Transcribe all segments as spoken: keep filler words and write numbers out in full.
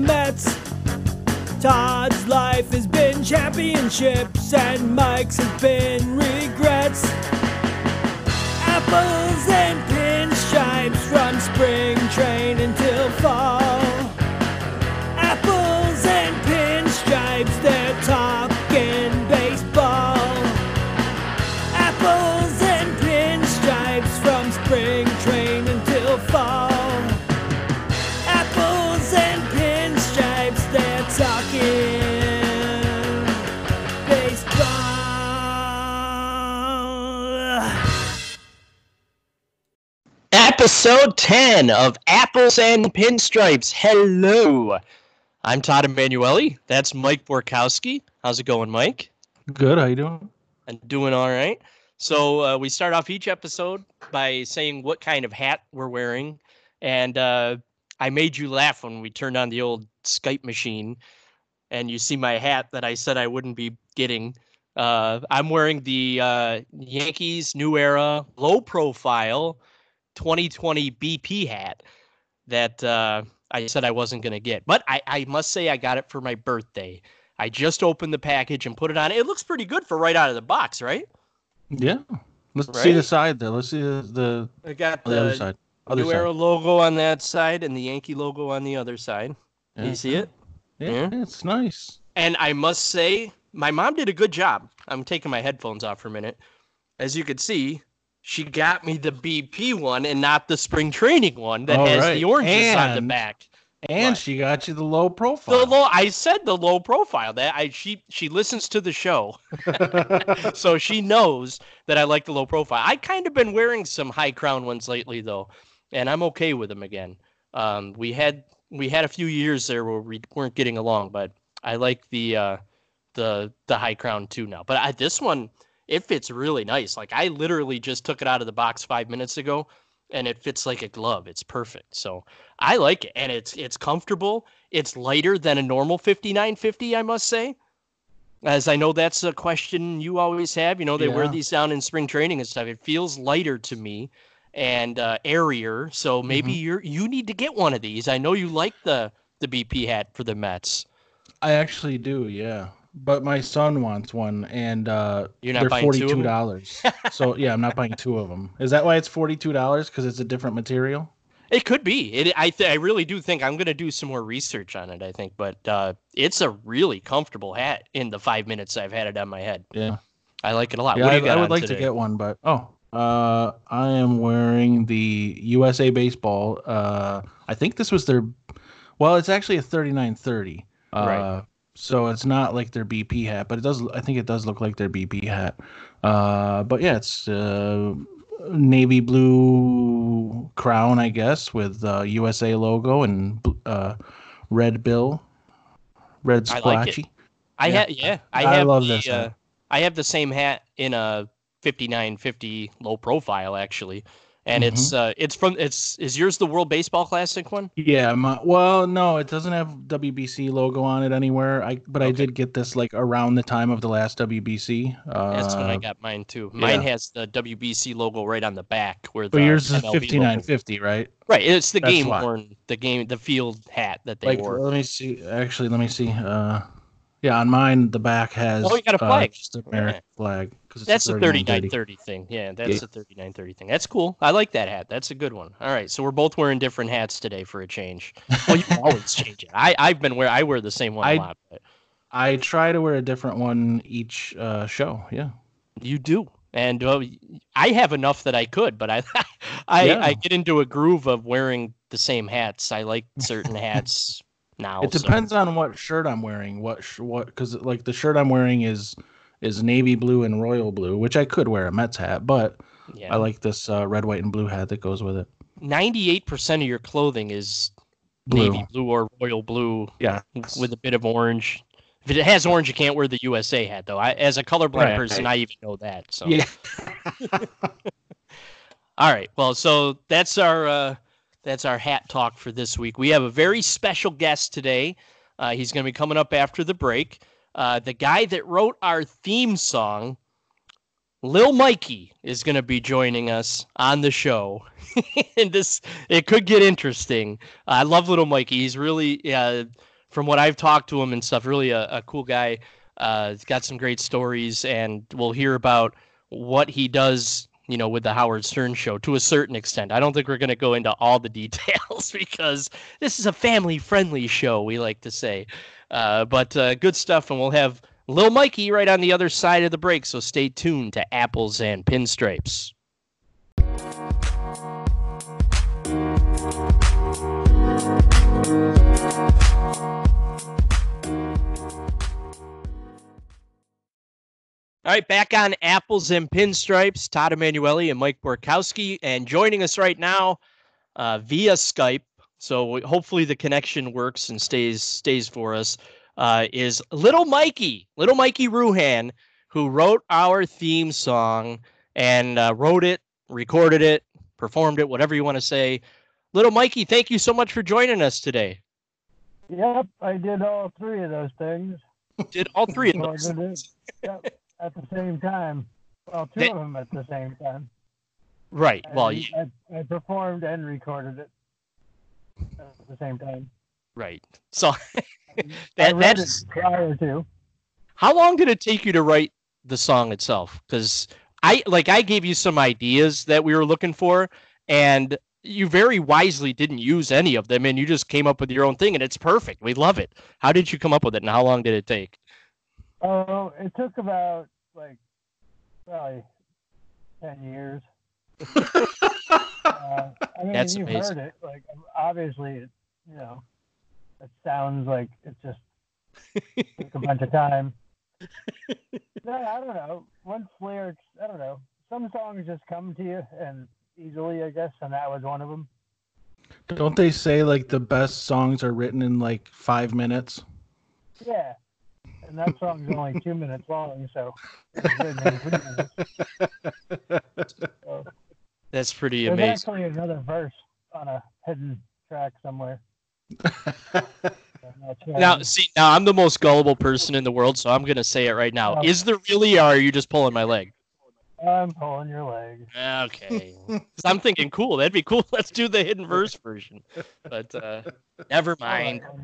Mets. Todd's life has been championships and Mike's has been regrets. Apples and pinstripes from spring training till fall. Apples and pinstripes, they're talking baseball. Apples and pinstripes from spring training till fall. Apples and pinstripes, they're talking baseball. Episode ten of Apples and Pinstripes. Hello. I'm Todd Emanuele. That's Mike Borkowski. How's it going, Mike? Good. How you doing? I'm doing all right. So uh, we start off each episode by saying what kind of hat we're wearing. And uh, I made you laugh when we turned on the old Skype machine. And you see my hat that I said I wouldn't be getting. Uh, I'm wearing the uh, Yankees New Era low profile twenty twenty B P hat that uh, I said I wasn't going to get. But I, I must say I got it for my birthday. I just opened the package and put it on. It looks pretty good for right out of the box, right? Yeah. Let's Right? see the side there. Let's see the, the, I got the other the side. Other New side. Era logo on that side and the Yankee logo on the other side. Yeah. You see it? Yeah, Yeah. it's nice. And I must say, my mom did a good job. I'm taking my headphones off for a minute. As you can see, she got me the B P one and not the spring training one that All has right. the oranges on the And- back. And What? she got you the low profile. The low, I said the low profile. That I she she listens to the show, so she knows that I like the low profile. I kind of been wearing some high crown ones lately though, and I'm okay with them again. Um, we had we had a few years there where we weren't getting along, but I like the uh, the the high crown too now. But I, this one, it fits really nice. Like I literally just took it out of the box five minutes ago, and it fits like a glove. It's perfect. So I like it, and it's it's comfortable. It's lighter than a normal fifty-nine fifty, I must say. As I know that's a question you always have. You know, they wear Yeah. these down in spring training and stuff. It feels lighter to me and uh, airier. So maybe Mm-hmm. you're you need to get one of these. I know you like the the B P hat for the Mets. I actually do, yeah. But my son wants one, and uh, You're not they're buying two of them? forty-two dollars. So, yeah, I'm not buying two of them. Is that why it's forty-two dollars? Because it's a different material? It could be. It. I. Th- I really do think I'm going to do some more research on it. I think, but uh, it's a really comfortable hat. In the five minutes I've had it on my head, Yeah. I like it a lot. Yeah, what do I, you got I would on like today? to get one, but oh, uh, I am wearing the U S A Baseball. Uh, I think this was their. Well, it's actually a thirty-nine thirty. Uh, Right. So it's not like their B P hat, but it does. I think it does look like their B P hat. Uh, but yeah, it's uh, navy blue crown, I guess, with uh, U S A logo and uh, red bill, red I like it. splotchy. I Yeah. have. Yeah, I, I have love the, this Uh, hat. I have the same hat in a fifty-nine fifty low profile actually, and Mm-hmm. it's uh, it's from it's is yours the World Baseball Classic one? Yeah, my, well, no, it doesn't have W B C logo on it anywhere. I but I Okay. did get this like around the time of the last W B C. Uh, That's when I got mine too. Mine yeah. has the W B C logo right on the back where the But yours is M L B fifty-nine logo- fifty, right? Right, it's the That's game why. worn, the game, the field hat that they Like, wore. let me see. Actually, let me see. Uh, yeah, on mine the back has Oh, you got a uh, flag. just the American Yeah. flag. 'Cause it's That's a the thirty-nine thirty-nine thirty. thirty thing. Yeah, that's Yeah. the thirty-nine thirty thing. That's cool. I like that hat. That's a good one. All right, so we're both wearing different hats today for a change. Well, you can always change it. I I've been wear I wear the same one a I- lot, but I try to wear a different one each uh, show. Yeah. you do. And uh, I have enough that I could, but I I Yeah. I get into a groove of wearing the same hats. I like certain hats now. It so- depends on what shirt I'm wearing. What sh- what because like the shirt I'm wearing is is navy blue and royal blue, which I could wear a Mets hat, but Yeah. I like this uh, red, white, and blue hat that goes with it. ninety-eight percent of your clothing is Blue. navy blue or royal blue Yeah. with a bit of orange. If it has orange, you can't wear the U S A hat, though. I, as a colorblind Right. person, I even know that. So, Yeah. all right. Well, so that's our uh, that's our hat talk for this week. We have a very special guest today. Uh, he's going to be coming up after the break. Uh, the guy that wrote our theme song, Lil Mikey, is going to be joining us on the show. And this, it could get interesting. I love Little Mikey. He's really, uh, from what I've talked to him and stuff, really a, a cool guy. Uh, he's got some great stories, and we'll hear about what he does, you know, with the Howard Stern show to a certain extent. I don't think we're going to go into all the details because this is a family-friendly show, we like to say. Uh, but uh, good stuff, and we'll have Lil Mikey right on the other side of the break, so stay tuned to Apples and Pinstripes. All right, back on Apples and Pinstripes, Todd Emanuele and Mike Borkowski, and joining us right now uh, via Skype, so hopefully the connection works and stays stays for us, uh, is Little Mikey, Little Mikey Ruhan, who wrote our theme song and uh, wrote it, recorded it, performed it, whatever you want to say. Little Mikey, thank you so much for joining us today. Yep, I did all three of those things. Did all three of those things. Yep. At the same time. Well, two They, of them at the same time. right. I, Well, yeah. I, I performed and recorded it at the same time. Right. So I that read that's it prior to. how long did it take you to write the song itself? Because I like I gave you some ideas that we were looking for, and you very wisely didn't use any of them, and you just came up with your own thing, and it's perfect. We love it. How did you come up with it, and how long did it take? Oh, it took about, like, probably ten years. uh, I mean, That's you've amazing. heard it. Like, obviously, it, you know, it sounds like it just took a bunch of time. No, I don't know. Once lyrics, I don't know. Some songs just come to you and easily, I guess, and that was one of them. Don't they say like the best songs are written in like five minutes? Yeah. And that song's only two minutes long, so it's written in three minutes. So, That's pretty there's amazing. actually another verse on a hidden track somewhere. I'm not sure. Now, see, now I'm the most gullible person in the world, so I'm gonna say it right now. Oh. Is there really, or are you just pulling my leg? I'm pulling your leg. Okay. 'Cause I'm thinking, cool, that'd be cool. Let's do the hidden verse version. But uh, never mind. All right.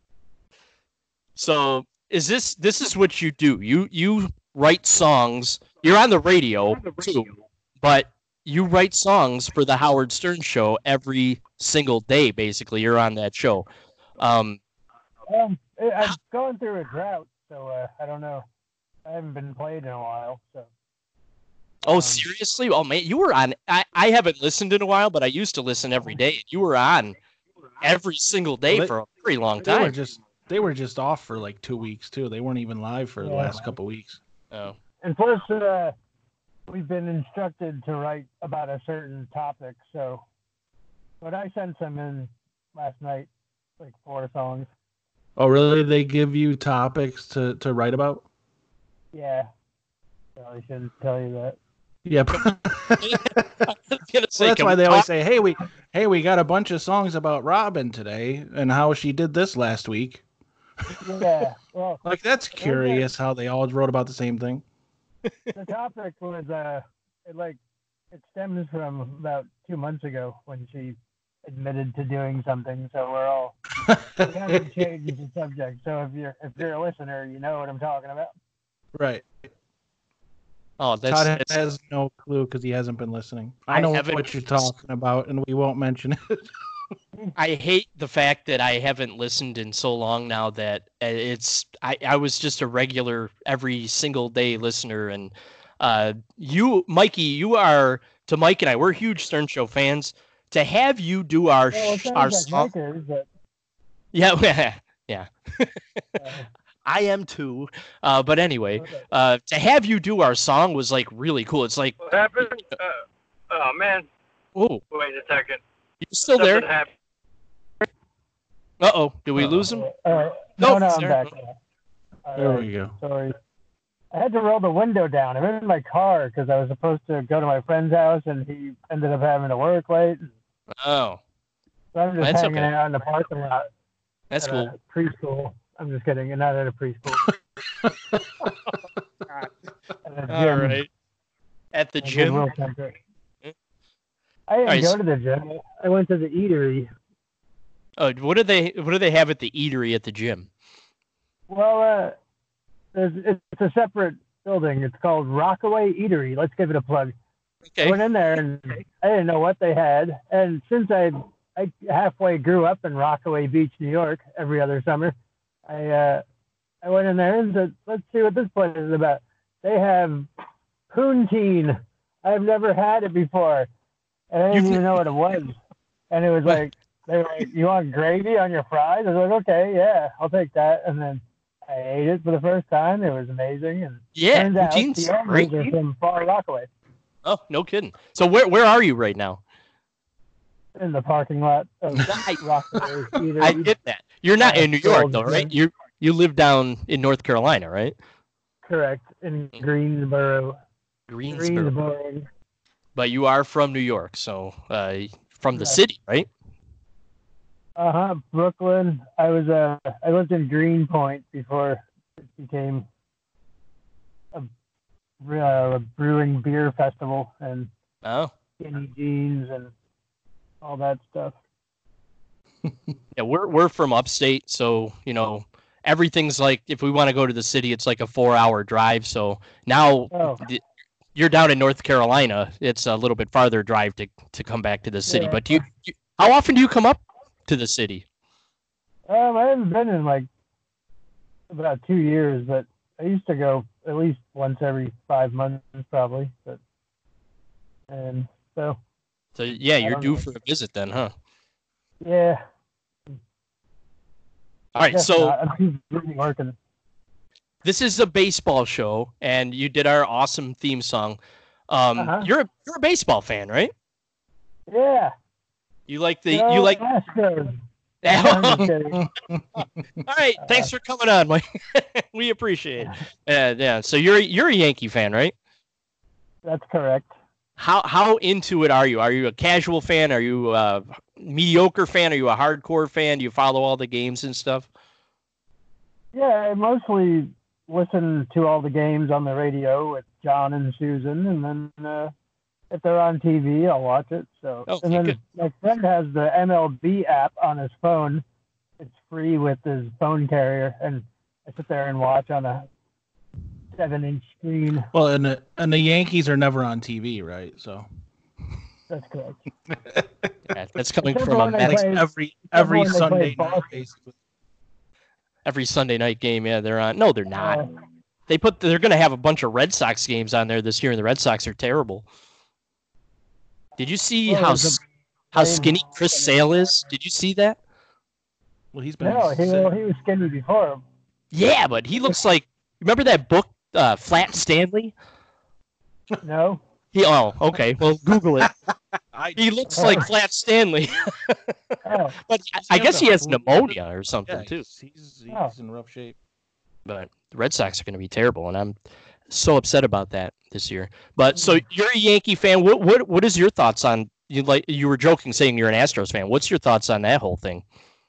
So is this this is what you do? You you write songs. You're on the radio too, but you write songs for the Howard Stern show every single day. Basically, you're on that show. Um, Um, I- I've gone through a drought, so uh, I don't know. I haven't been played in a while, so. oh, Um, seriously? Oh man, you were on. I I haven't listened in a while, but I used to listen every day. And you were on every single day Well, they- for a very long They were time. just they were just off for like two weeks too. They weren't even live for the Yeah. last couple weeks. Oh. And plus, uh, we've been instructed to write about a certain topic, so. But I sent some in last night, like four songs. Oh, really? They give you topics to, to write about? Yeah. Probably shouldn't tell you that. Yep. I was gonna say, Well, that's can why we they always talk- say, "Hey, we, hey, we got a bunch of songs about Robin today and how she did this last week." Yeah. Well, Like that's curious how they all wrote about the same thing. the topic was uh, it like it stems from about two months ago when she admitted to doing something. So we're all we haven't changed the subject. So if you're if you're a listener, you know what I'm talking about. Right. Oh, that's, Todd that's has no clue because he hasn't been listening. I, I know haven't- what you're talking about, and we won't mention it. I hate the fact that I haven't listened in so long now that uh, it's I, I was just a regular every single day listener, and uh you Mikey, you are to Mike and I, we're huge Stern Show fans. To have you do our Well, it sh- our sounds song, like Lakers, but yeah, yeah, uh, I am too. Uh, but anyway, okay. uh, to have you do our song was like really cool. It's like, What happened? Uh, oh man, oh, wait a second. you still Something there? happened. Uh oh, did we lose him? All right. No, No, no, it's I'm there. back now. All There right. we go. Sorry. I had to roll the window down. I'm in my car because I was supposed to go to my friend's house, and he ended up having to work late. Oh, So I'm just That's hanging okay. out in the parking lot that's at cool. a preschool. I'm just kidding. Not at a preschool. At a All gym. right. At the at gym. Goodwill Center. I didn't Alright, go so- to the gym. I went to the eatery. Oh, what do they what do they have at the eatery at the gym? Well, uh, there's, it's a separate building. It's called Rockaway Eatery. Let's give it a plug. I Okay. went in there and I didn't know what they had. And since I I halfway grew up in Rockaway Beach, New York, every other summer, I uh, I went in there and said, let's see what this place is about. They have poutine. I've never had it before, and I didn't You've- even know what it was. And it was like they were like, "You want gravy on your fries?" I was like, "Okay, yeah, I'll take that." And then I ate it for the first time. It was amazing. And Yeah, turns out poutine's the great. owners are from Far Rockaway. Oh, no kidding. So where where are you right now? In the parking lot of I- Rockaway Eatery. I get that. You're not Uh, in New York Gold though, right? Gym. You you live down in North Carolina, right? Correct, in Greensboro. Greensboro. Greensboro. But you are from New York, so uh, from the Yeah. city, right? Uh huh. Brooklyn. I was uh I lived in Greenpoint before it became a, uh, a brewing beer festival and Oh. skinny jeans and all that stuff. Yeah, we're we're from upstate, so you know everything's like if we want to go to the city, it's like a four-hour drive. So now Oh. the, you're down in North Carolina. It's a little bit farther drive to to come back to the city. Yeah. But do you, you, how often do you come up to the city? Um, I haven't been in like about two years, but I used to go at least once every five months, probably. But and so So yeah, you're don't due know. for a visit then, huh? yeah. All right, guess so not. I'm too busy working. this is a baseball show, and you did our awesome theme song. Um, Uh-huh. You're a, you're a baseball fan, right? Yeah. You like the Go you like. Astros. All I'm just kidding. right, thanks for coming on, Mike. We appreciate it. Uh, yeah, so you're you're a Yankee fan, right? That's correct. How how into it are you? Are you a casual fan? Are you a mediocre fan? Are you a hardcore fan? Do you follow all the games and stuff? Yeah, I mostly listen to all the games on the radio with John and Susan, and then uh, if they're on T V, I'll watch it. So, Okay, and then good. my friend has the M L B app on his phone. It's free with his phone carrier, and I sit there and watch on a seven-inch screen. Well, and the and the Yankees are never on T V, right? So That's correct. Yeah, that's coming Except from for a when they medic like play- every every when they play Sunday night, Boston. basically. every Sunday night game. Yeah, they're on. No, they're not. Uh, They put they're going to have a bunch of Red Sox games on there this year, and the Red Sox are terrible. Did you see Well, how there's a- s- how skinny Chris Sale is? Did you see that? Well, he's been. no, he, well, he was skinny before. Yeah, but he looks like remember that book uh, Flat Stanley? No. He oh okay. Well, Google it. I, He looks like Flat Stanley, Oh, but I, I guess he has pneummonia or something yeah, too. he's, he's, he's Oh. in rough shape. But the Red Sox are going to be terrible, and I'm so upset about that this year. But so you're a Yankee fan. What what what is your thoughts on you? Like you were joking saying you're an Astros fan. What's your thoughts on that whole thing?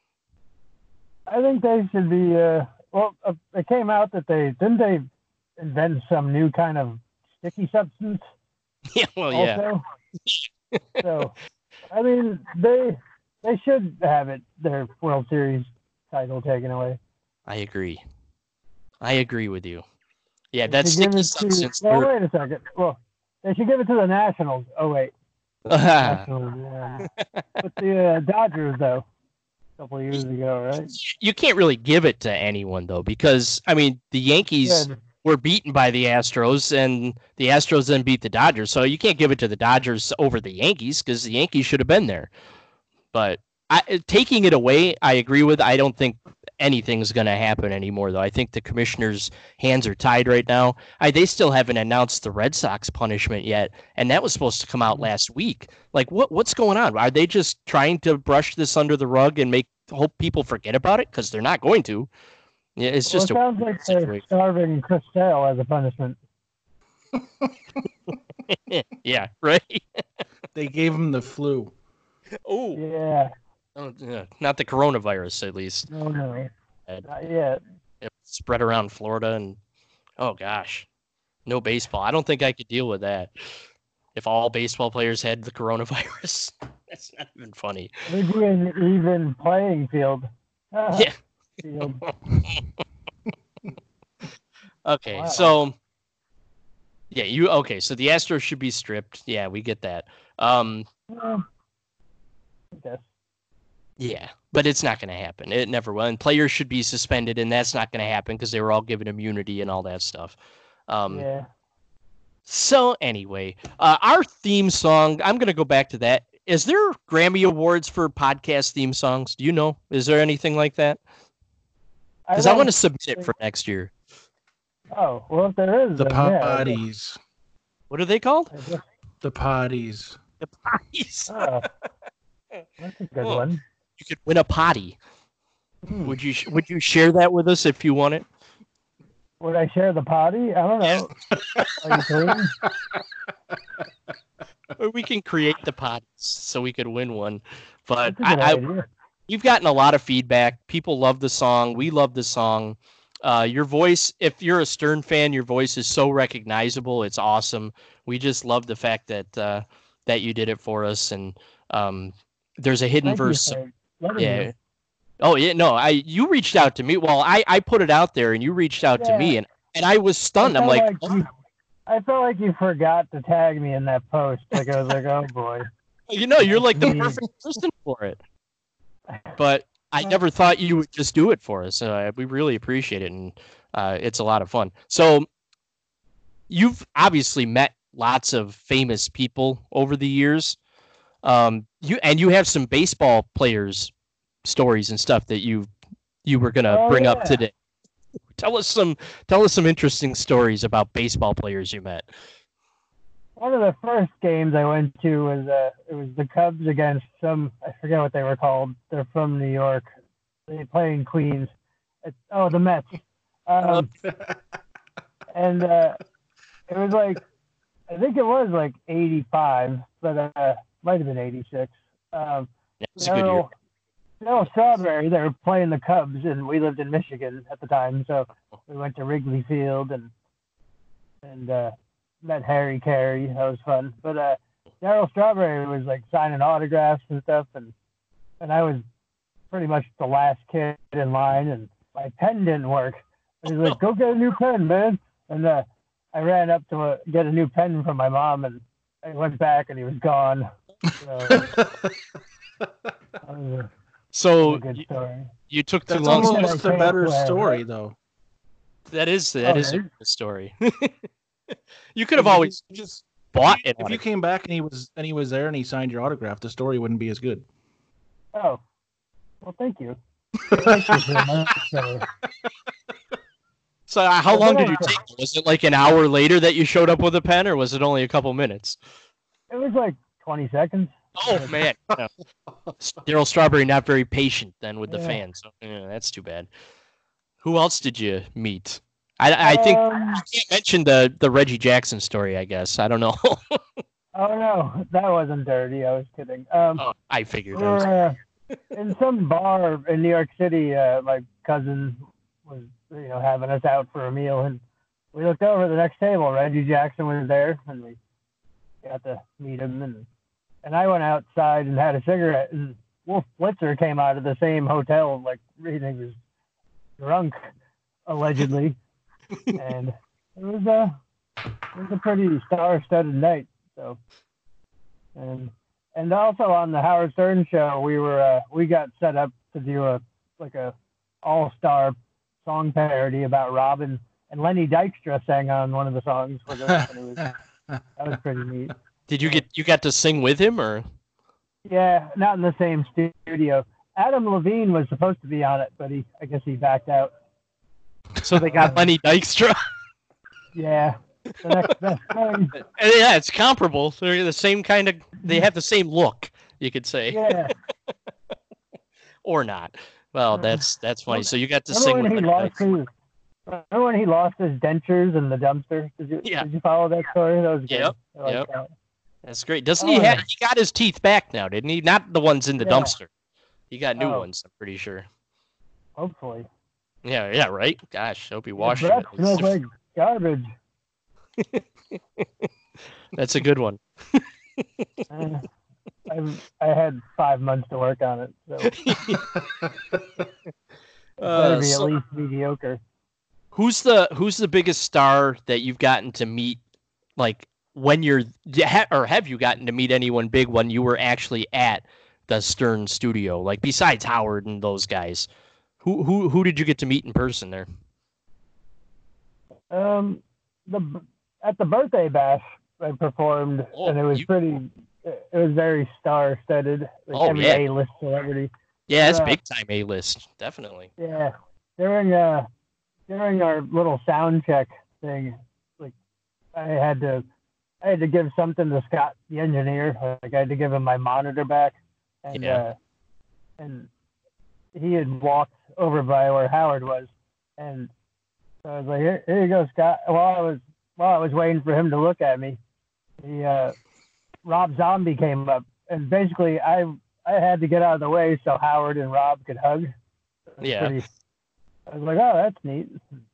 I think they should be. Uh, well, uh, it came out that they didn't they invent some new kind of sticky substance. Yeah, well, yeah. Also. So, I mean, they they should have it their World Series title taken away. I agree. I agree with you. Yeah, They that's should give sticky it to- substance. Well, they're- wait a second. Well, they should give it to the Nationals. Oh wait, Ah, Nationals. Yeah. But the uh, Dodgers though, a couple of years ago, right? you can't really give it to anyone though, because I mean the Yankees Yeah, were beaten by the Astros, and the Astros then beat the Dodgers. So you can't give it to the Dodgers over the Yankees because the Yankees should have been there. But I, taking it away, I agree with. I don't think anything's going to happen anymore, though. I think the commissioner's hands are tied right now. I, they still haven't announced the Red Sox punishment yet, and that was supposed to come out last week. Like, what what's going on? Are they just trying to brush this under the rug and make hope people forget about it? Because they're not going to. Yeah, it's well, just it a sounds like they're situation. starving Chris Sale as a punishment. Yeah, right. They gave him the flu. Oh, Yeah, yeah, not the coronavirus, at least. no, no, It, not yet. it spread around Florida, and oh gosh, no baseball. I don't think I could deal with that. if all baseball players had the coronavirus. That's not even funny. We'd be an even playing field. Ah, Yeah. field. Okay, Wow. so yeah, you okay? So the Astros should be stripped. Yeah, we get that. Um, Yeah, I guess. yeah, but it's not going to happen. It never will. And players should be suspended, and that's not going to happen because they were all given immunity and all that stuff. Um, Yeah. So anyway, uh, our theme song. I'm going to go back to that. Is there Grammy Awards for podcast theme songs? Do you know? Is there anything like that? Because I, don't want to submit it think- for next year. Oh, well, if there is, The then yeah, potties. What are they called? I guess- The potties. The potties. Oh, that's a good Oh. one. You could win a potty. Hmm. Would you? Would you share that with us if you want it? Would I share the potty? I don't know. Are you clean? Or we can create the potties so we could win one. But That's a good I, I, idea. we've gotten a lot of feedback. People love the song. We love the song. Uh, your voice, if you're a Stern fan, your voice is so recognizable. It's awesome. We just love the fact that uh, that you did it for us. And um, there's a hidden Thank you verse. for letting Yeah. me. Oh yeah, no, I you reached out to me. Well, I, I put it out there and you reached out to me Yeah. and, and I was I stunned. I'm felt like, you, I felt like you forgot to tag me in that post. Like I was like, oh boy. you know, you're like the Me. perfect person for it. But I never thought you would just do it for us. Uh, we really appreciate it, and uh, it's a lot of fun. So you've obviously met lots of famous people over the years. Um, you and you have some baseball players stories and stuff that you you were gonna Oh, bring up yeah. today. Tell us some tell us some interesting stories about baseball players you met. One of the first games I went to was uh, it was the Cubs against some I forget what they were called. They're from New York. They play in Queens. It's, oh, the Mets. Um, and uh, it was like I think it was like eighty-five, but uh, might have been eighty-six. Um, Yeah, it was a good year. Darryl Darryl Strawberry, they were playing the Cubs, and we lived in Michigan at the time, so we went to Wrigley Field and and uh, met Harry Carey. That was fun. But uh, Darryl Strawberry was like signing autographs and stuff, and and I was pretty much the last kid in line, and my pen didn't work. And he's like, "Go get a new pen, man!" And uh, I ran up to uh, get a new pen from my mom, and I went back, and he was gone. So, that was a, So a good you, story. you took too That's long. almost- to- almost a Okay, better well, story, though. That is that Oh, is a really? good story. You could have always If you just bought if it. you, if you came back and he was and he was there and he signed your autograph, the story wouldn't be as good. Oh, well, thank you. Thank you very much. So, So uh, how Well, long then did you I- take? Was it like an hour later that you showed up with a pen, or was it only a couple minutes? it was like twenty seconds. Oh man, Yeah. Darryl Strawberry not very patient then with the Yeah. fans. Yeah, that's too bad. Who else did you meet? I, I think Um, I can't mention the the Reggie Jackson story. I guess I don't know. oh no, that wasn't dirty. I was kidding. Um, Oh, I figured. we That was, were uh, in some bar in New York City. Uh, my cousin was, you know, having us out for a meal, and we looked over at the next table. Reggie Jackson was there, and we got to meet him. And and I went outside and had a cigarette, and Wolf Blitzer came out of the same hotel, like he was drunk, allegedly, and it was a it was a pretty star-studded night. So, and and also on the Howard Stern show, we were uh, we got set up to do a like a all-star song parody about Robin, and Lenny Dykstra sang on one of the songs with us, and it was that was pretty neat. did you get you got to sing with him or? Yeah, not in the same studio. Adam Levine was supposed to be on it, but he I guess he backed out. So they got Lenny Dykstra. Yeah, the next best thing. Yeah, it's comparable. They're the same kind of. They have the same look. You could say, Yeah, or not. Well, that's that's funny. So you got to remember sing when with he Lenny lost Dykstra. his remember when he lost his dentures in the dumpster? Did you Yeah. did you follow that story? That was good. Yep, I like yep. that. That's great. Doesn't Oh, he have? yeah. He got his teeth back now, didn't he? Not the ones in the Yeah. dumpster. He got new Oh. ones. I'm pretty sure. Hopefully. Yeah, yeah, right. Gosh, I hope he Your washed breath it. smells like garbage. That's a good one. Uh, I've, I had five months to work on it, so it better Uh, be so at least mediocre. who's the who's the biggest star that you've gotten to meet? Like when you're ha- or have you gotten to meet anyone big when you were actually at the Stern studio? Like besides Howard and those guys, who who who did you get to meet in person there? Um, the at the birthday bash I performed, Oh, and it was you- pretty. It was very star-studded, like Oh, every yeah. A-list celebrity. Yeah, it's Yeah. big time A list, definitely. Yeah, during uh during our little sound check thing, like I had to I had to give something to Scott, the engineer. Like I had to give him my monitor back, and Yeah. uh, and he had walked over by where Howard was, and so I was like, here, here you go, Scott. While I was while I was waiting for him to look at me, he uh, Rob Zombie came up, and basically I I had to get out of the way so Howard and Rob could hug. It was Yeah. pretty- I was like, oh, that's neat.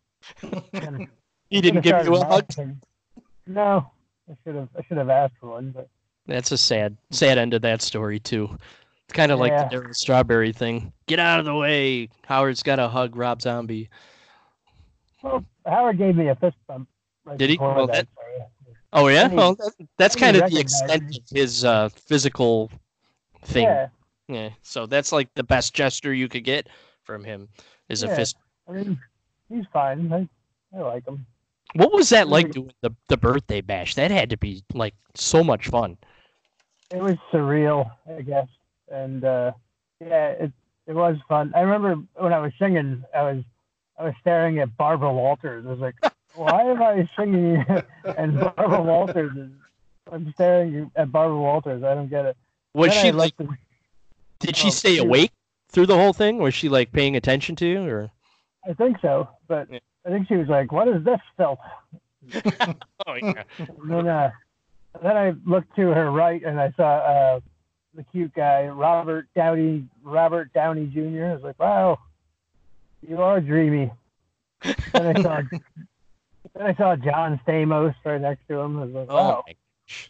And He didn't I give you a started hug. laughing. No, I should have. I should have asked for one, but That's a sad, sad end of that story too. It's kind of like Yeah. the Daryl Strawberry thing. Get out of the way. Howard's got to hug Rob Zombie. well, Howard gave me a fist bump. Right Did he? before Well, that, so, Oh yeah, He- well that, that's he kind of the recognized extent me. of his uh, physical thing. yeah. Yeah. So that's like the best gesture you could get from him is a Yeah. fist. I mean, he's fine. I, I like him. What was that like Really- doing the the birthday bash? That had to be like so much fun. It was surreal, I guess, and uh, yeah, it it was fun. I remember when I was singing, I was I was staring at Barbara Walters. I was like, why am I singing and Barbara Walters is? I'm staring at Barbara Walters. I don't get it. Was Then she I like? looked and- Did she oh, stay she- awake through the whole thing? Was she like paying attention to you or? I think so, but Yeah. I think she was like, "What is this filth?" Oh yeah. And then, uh, then I looked to her right and I saw uh, the cute guy, Robert Downey, Robert Downey Junior I was like, "Wow, you are dreamy." Then I saw, then I saw John Stamos right next to him. I was like, Oh "Wow, my gosh.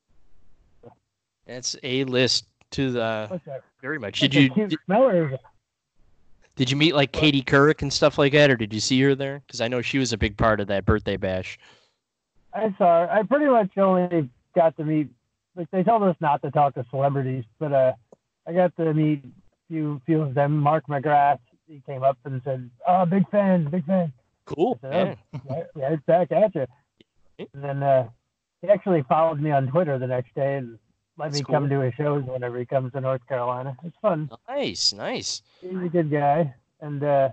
That's a list to the what's that? very much. Such Did a you cute did, smeller?" did you meet like Katie Couric and stuff like that, or did you see her there? Because I know she was a big part of that birthday bash. I saw her. I pretty much only got to meet. Like they told us not to talk to celebrities, but uh, I got to meet few few of them. Mark McGrath, he came up and said, "Oh, big fan, big fan." Cool. I Yeah. said, "Oh, right, right back at you." And then uh, he actually followed me on Twitter the next day and let That's me come cool. to his shows whenever he comes to North Carolina. It's fun. Nice, nice. He's a good guy. And uh,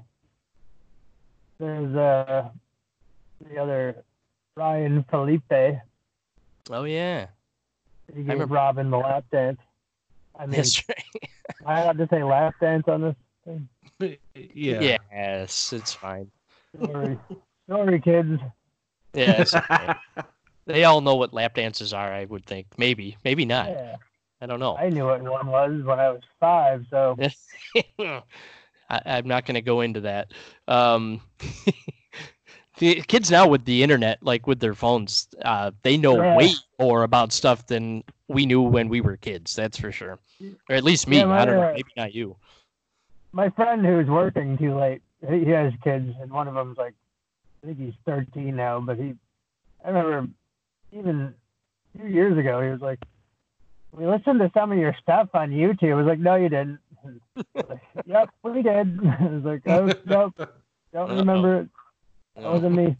there's uh, the other Ryan Felipe. Oh yeah. He gave remember- Robin the lap dance. I mean, That's right. am I allowed to say lap dance on this thing? Yeah. Yes, it's fine. Sorry, sorry, kids. Yeah, it's okay. They all know what lap dances are, I would think. Maybe, maybe not. Yeah, I don't know. I knew what one was when I was five. So I, I'm not going to go into that. Um, the kids now with the internet, like with their phones, uh, they know Yeah. way more about stuff than we knew when we were kids. That's for sure. Or at least me. Yeah, my, I don't know. uh, Maybe not you. my friend who's working too late, he he has kids, and one of them's like, I think he's thirteen now, but he, I remember even a few years ago, he was like, we listened to some of your stuff on YouTube. I was like, no, you didn't. I was like, yep, we did. I was like, oh, nope, don't remember it. That wasn't me.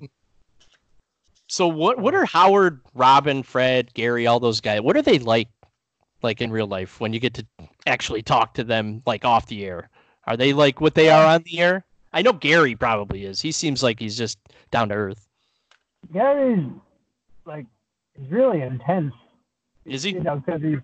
So what what are Howard, Robin, Fred, Gary, all those guys? What are they like like in real life when you get to actually talk to them like off the air? Are they like what they are on the air? I know Gary probably is. He seems like he's just down to earth. Gary's like, he's really intense. Is he? You know, because he's,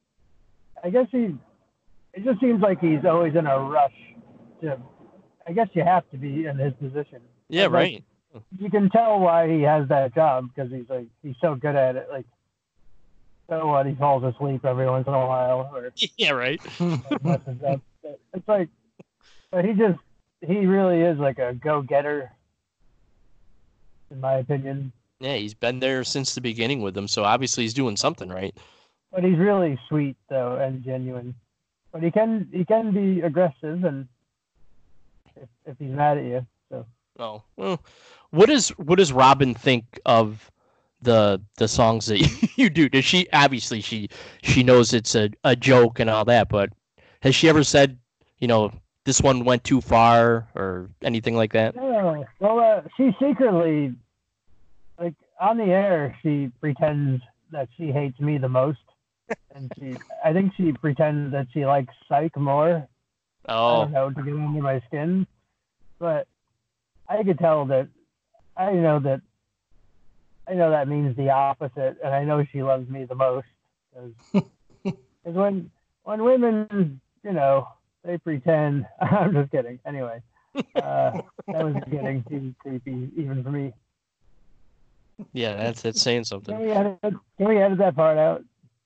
I guess he, it just seems like he's always in a rush to, I guess you have to be in his position. Yeah, Like, right. You can tell why he has that job because he's like, he's so good at it. Like, so what, he falls asleep every once in a while or Yeah, right. messes up. It's like, but he just, he really is like a go-getter, in my opinion. Yeah, he's been there since the beginning with them, so obviously he's doing something right. But he's really sweet though and genuine. But he can he can be aggressive and if, if he's mad at you. So. Oh, well, what does what does Robin think of the the songs that you do? Does she obviously she she knows it's a, a joke and all that, but has she ever said, you know, this one went too far or anything like that? No. Well, uh, she secretly, like on the air, she pretends that she hates me the most, and she I think she pretends that she likes Psych more. I Oh, don't know, to get under my skin, but I could tell that I know that I know that means the opposite, and I know she loves me the most. Because when when women, you know, they pretend. I'm just kidding. Anyway, uh, that was getting too creepy even for me. yeah, that's that's saying Can something. we edit? Can we edit that part out?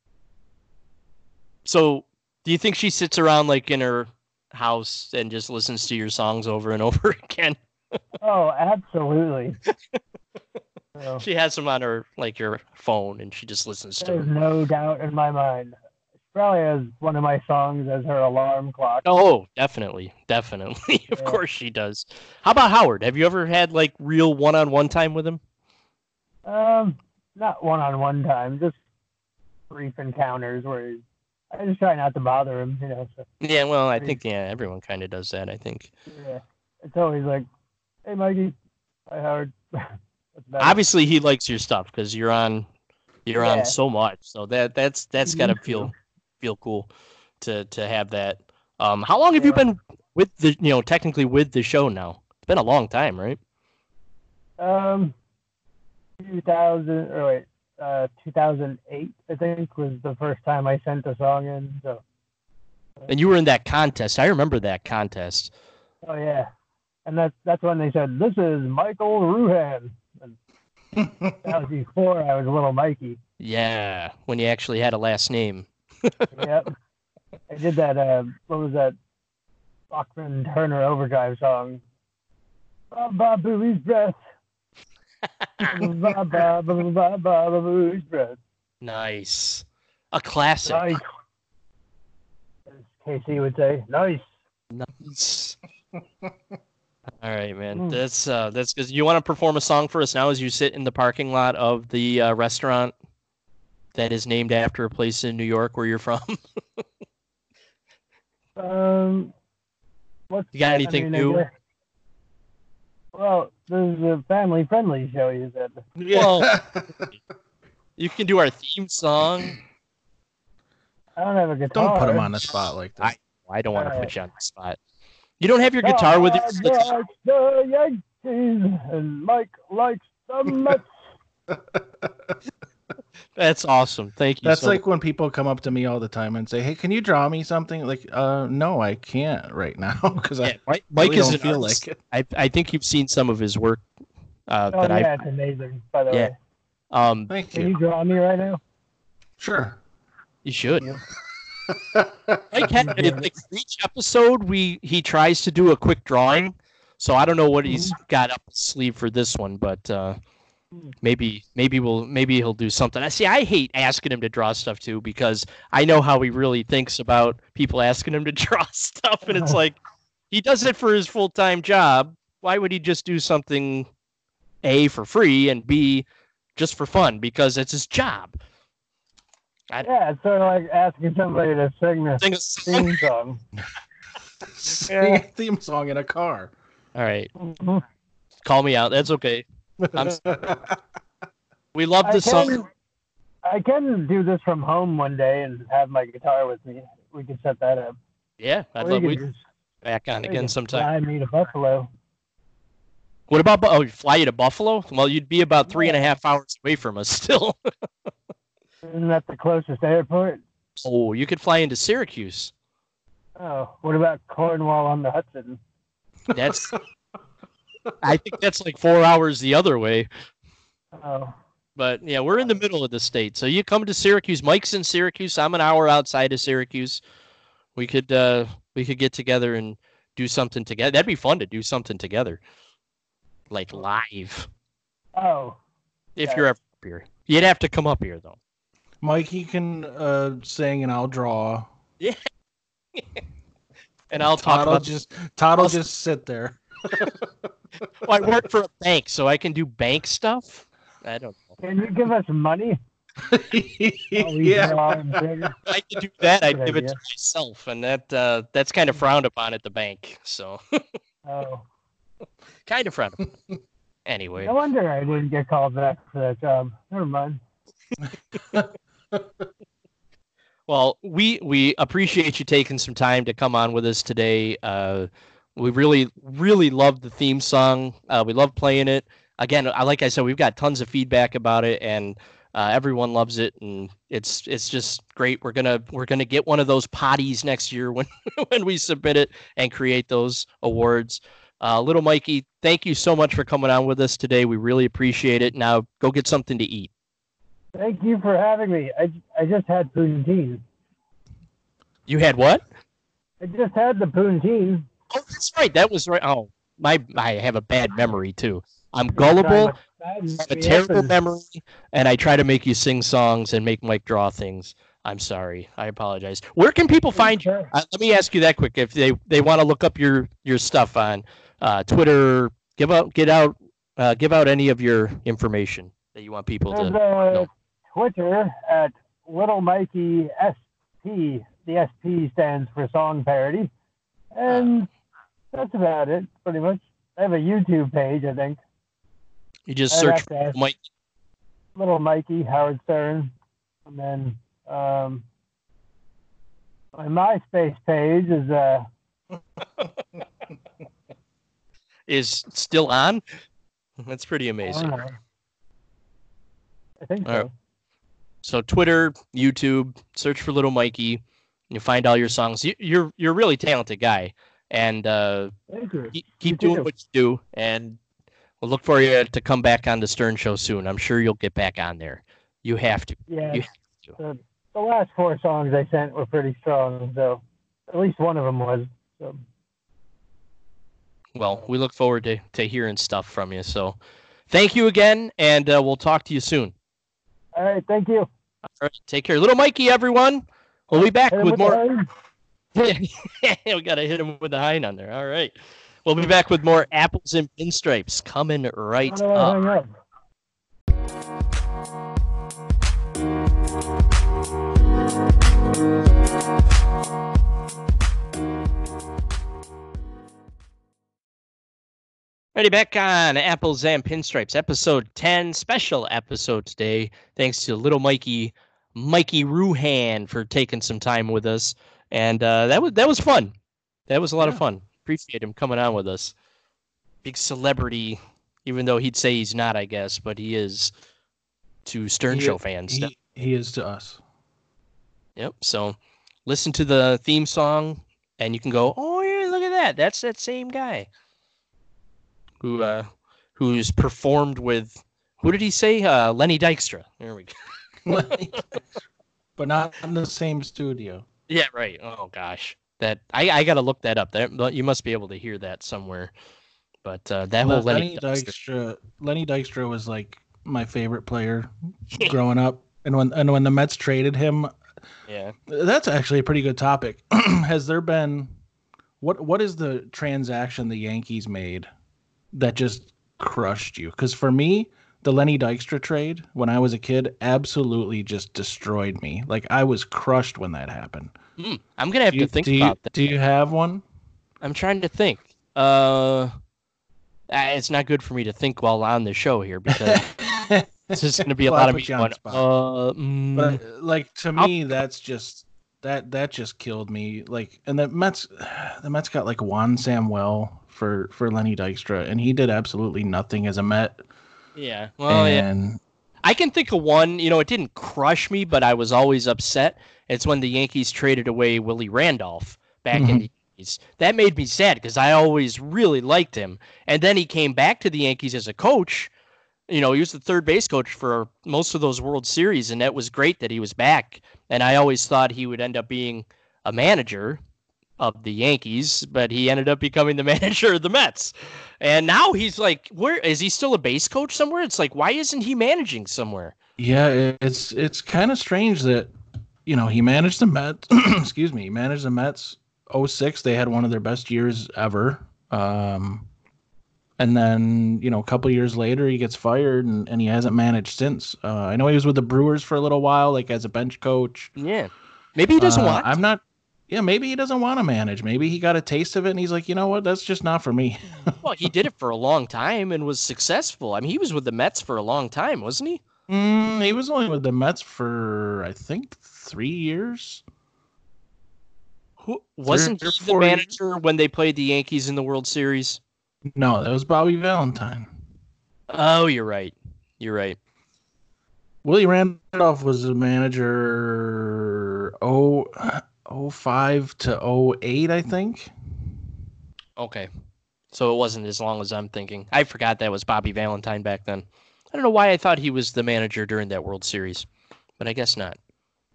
So, do you think she sits around like in her house and just listens to your songs over and over again? Oh, absolutely. So, She has them on her like your phone, and she just listens to there's them. no doubt in my mind. She probably has one of my songs as her alarm clock. Oh, definitely, definitely. Of Yeah. course she does. How about Howard? Have you ever had like real one-on-one time with him? Um, not one-on-one time, just brief encounters where he, I just try not to bother him, you know. So, Yeah, well, I Pretty- think yeah, everyone kind of does that. I think yeah, it's always like, "Hey, Mikey, hi, Howard." That's about it. obviously he likes your stuff because you're on, you're Yeah. on so much. So that that's that's You gotta need to. feel feel cool to to have that. Um, how long have you Yeah. been with the you know technically with the show now? It's been a long time, right? Um, two thousand or wait, uh, two thousand eight, I think, was the first time I sent a song in. So, And you were in that contest. I remember that contest. oh yeah, and that's that's when they said, "This is Michael Ruhan." And that was before I was little Mikey. Yeah, when you actually had a last name. Yep. I did that. Uh, what was that? Bachman Turner Overdrive song. Ba ba booey's breath. Ba ba ba ba ba ba booey's breath. Nice, a classic. Nice. As Casey would say, nice. Nice. All right, man. Mm. That's uh, that's because you want to perform a song for us now as you sit in the parking lot of the uh, restaurant that is named after a place in New York where you're from. Um, what's You got anything I mean, I new? guess- Well, this is a family-friendly show. You said. Well, you can do our theme song. I don't have a guitar. Don't put him on the spot like this. I- I don't want to Alright. put you on the spot. You don't have your guitar with you. God likes the Yankees and Mike likes the Mets. That's awesome. Thank you. That's so like when people come up to me all the time and say, "Hey, can you draw me something?" Like, uh, no, I can't right now because Yeah, I Mike, Mike really is don't an feel artist. like it. I I think you've seen some of his work. Uh, Oh that yeah, I it's amazing. By the Yeah. way, um Thank can you. you draw me right now? Sure. you should. Yeah. Mike had, like for each episode, we he tries to do a quick drawing. So I don't know what he's got up his sleeve for this one, but uh, maybe maybe we'll maybe he'll do something. I see. I hate asking him to draw stuff too because I know how he really thinks about people asking him to draw stuff, and it's like he does it for his full time job. Why would he just do something A for free and B just for fun because it's his job? Yeah, it's sort of like asking somebody to sing a Sing a song. theme song. Sing a theme song in a car. All right, Mhm. call me out. That's okay. I'm, we love I the song. can, I can do this from home one day and have my guitar with me. We can set that up. Yeah, I'd Or love you we can just back on or you again can sometime. Fly me to Buffalo. What about Bu- oh, fly you to Buffalo? Well, you'd be about three and a half hours away from us still. Isn't that the closest airport? Oh, you could fly into Syracuse. Oh, what about Cornwall on the Hudson? That's. I think that's like four hours the other way. Oh, But yeah, we're in the middle of the state. So you come to Syracuse. Mike's in Syracuse. I'm an hour outside of Syracuse. We could uh we could get together and do something together. That'd be fun to do something together. Like live. oh, If Yeah. you're ever up here, you'd have to come up here though. Mikey can uh, sing and I'll draw. And I'll talk Todd will about. just Todd will I'll- just sit there. Well, I work for a bank, so I can do bank stuff. I don't know. Can you give us money? While we yeah. draw and figure? If I could do that, I'd Good give it idea. to myself, and that uh, that's kind of frowned upon at the bank. So Oh, kind of frowned upon. Anyway, no wonder I didn't get called back for that job. Never mind. well, we we appreciate you taking some time to come on with us today. Uh, we really really love the theme song. Uh, we love playing it. Again, I like I said, we've got tons of feedback about it, and uh, everyone loves it, and it's it's just great. We're gonna we're gonna get one of those potties next year when when we submit it and create those awards. Uh, Little Mikey, thank you so much for coming on with us today. We really appreciate it. Now go get something to eat. Thank you for having me. I, I just had poutine. You had what? I just had the poutine. Oh, that's right. That was right. Oh, my I have a bad memory too. I'm gullible. I have a terrible memory, and I try to make you sing songs and make Mike draw things. I'm sorry. I apologize. Where can people find you? Uh, let me ask you that quick. If they, they want to look up your, your stuff on uh, Twitter, give out get out uh, give out any of your information that you want people to There's uh, know. Twitter at Little Mikey S P. The S P stands for song parody, and that's about it, pretty much. I have a YouTube page, I think. You just I'd search have to for ask Mike. Little Mikey Howard Stern, and then um, my MySpace page is uh, Is still on. That's pretty I amazing. don't know. I think All so. right. So Twitter, YouTube, search for Little Mikey. You find all your songs. You, you're you're a really talented guy, and uh, Thank you. keep, keep You doing too. what you do. And we'll look for you to come back on the Stern Show soon. I'm sure you'll get back on there. You have to. Yeah, You have to. the, the last four songs I sent were pretty strong, so at least one of them was. So Well, we look forward to, to hearing stuff from you. So thank you again, and uh, we'll talk to you soon. all right, thank you. All right, take care. Little Mikey, everyone. We'll be back Hit 'em with with more. the line. We got to hit him with the hind on there. All right. We'll be back with more Apples and Pinstripes coming right How do I up. hang up? Ready back on Apples and Pinstripes, episode ten, special episode today. Thanks to Little Mikey, Mikey Ruhan for taking some time with us, and uh, that was that was fun. That was a lot of Yeah. fun. Appreciate him coming on with us. Big celebrity, even though he'd say he's not, I guess, but he is to Stern He- Show fans. He, he is to us. Yep. So listen to the theme song, and you can go, "Oh yeah, look at that! That's that same guy." Who uh, who's performed with? Who did he say? Uh, Lenny Dykstra. There we go. But not in the same studio. Yeah, right. Oh gosh, that I I gotta look that up. There, you must be able to hear that somewhere. But uh, that whole Lenny, Lenny Dykstra. Dykstra. Lenny Dykstra was like my favorite player growing up, and when and when the Mets traded him, Yeah. that's actually a pretty good topic. Has there been what what is the transaction the Yankees made that just crushed you? Because for me, the Lenny Dykstra trade when I was a kid absolutely just destroyed me. Like I was crushed when that happened. Hmm, I'm gonna have Do you, to think do you- about that. do you have one? I'm trying to think. Uh, ah, it's not good for me to think while on the show here because this is gonna be a Well, I lot of put me you on going. the spot. Uh, mm, But uh, like to me, that's just that that just killed me. Like, and the Mets, the Mets got like Juan Samuel for for Lenny Dykstra, and he did absolutely nothing as a Met. yeah. Well, yeah. and I can think of one. You know, it didn't crush me, but I was always upset. It's when the Yankees traded away Willie Randolph back in Mhm. the Yankees. That made me sad because I always really liked him. And then he came back to the Yankees as a coach. You know, he was the third base coach for most of those World Series, and that was great that he was back. And I always thought he would end up being a manager, of the Yankees, but he ended up becoming the manager of the Mets. And now he's like, where is he still a base coach somewhere? It's like, why isn't he managing somewhere? Yeah, it's it's kind of strange that, you know, he managed the Mets. excuse me, he managed the Mets. oh six, they had one of their best years ever. Um, and then, you know, a couple years later, he gets fired, and, and he hasn't managed since. Uh, I know he was with the Brewers for a little while, like as a bench coach. Yeah, maybe he doesn't Uh, want. I'm not. Yeah, maybe he doesn't want to manage. Maybe he got a taste of it, and he's like, you know what, that's just not for me. Well, he did it for a long time and was successful. I mean, he was with the Mets for a long time, wasn't he? Mm, he was only with the Mets for, I think, three years. Who wasn't Three or he the four manager when they played the Yankees in the World Series? No, that was Bobby Valentine. Oh, you're right. You're right. Willie Randolph was the manager oh, oh five to oh eight, I think. Okay. So it wasn't as long as I'm thinking. I forgot that was Bobby Valentine back then. I don't know why I thought he was the manager during that World Series, but I guess not.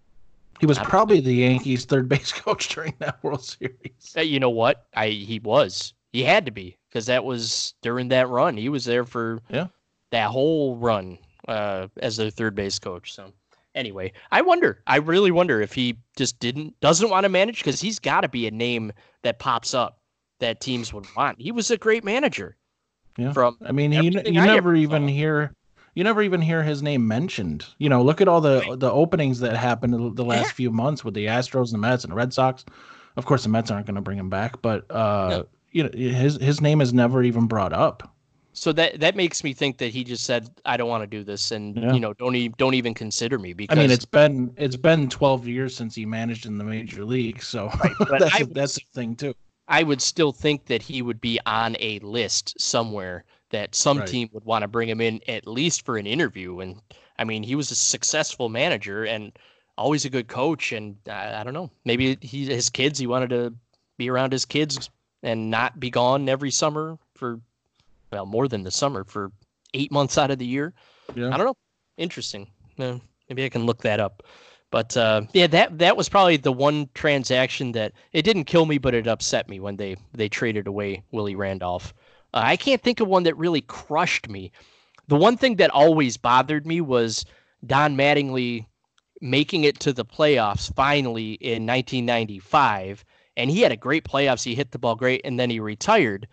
He was I- probably the Yankees' third base coach during that World Series. Uh, You know what? I he was. He had to be because that was during that run. He was there for Yeah. that whole run uh, as their third base coach. So anyway, I wonder. I really wonder if he just didn't doesn't want to manage because he's got to be a name that pops up that teams would want. He was a great manager. Yeah. From I mean, you, everything you I never ever even saw. hear you never even hear his name mentioned. You know, look at all the the openings that happened the- the last Yeah. few months with the Astros and the Mets and the Red Sox. Of course, the Mets aren't going to bring him back, but uh, No. you know, his his name is never even brought up. So that that makes me think that he just said, "I don't want to do this," and Yeah. you know, don't even don't even consider me I because mean, it's been it's been twelve years since he managed in the major league, so but that's I a, would that's a thing too. I would still think that he would be on a list somewhere that some Right. team would want to bring him in at least for an interview. And I mean, he was a successful manager and always a good coach. And I, I don't know, maybe he his kids, he wanted to be around his kids and not be gone every summer for, well, more than the summer, for eight months out of the year. Yeah. I don't know. Interesting. Uh, maybe I can look that up. But uh, yeah, that that was probably the one transaction that it didn't kill me, but it upset me when they they traded away Willie Randolph. Uh, I can't think of one that really crushed me. The one thing that always bothered me was Don Mattingly making it to the playoffs finally in nineteen ninety-five, and he had a great playoffs. He hit the ball great, and then he retired.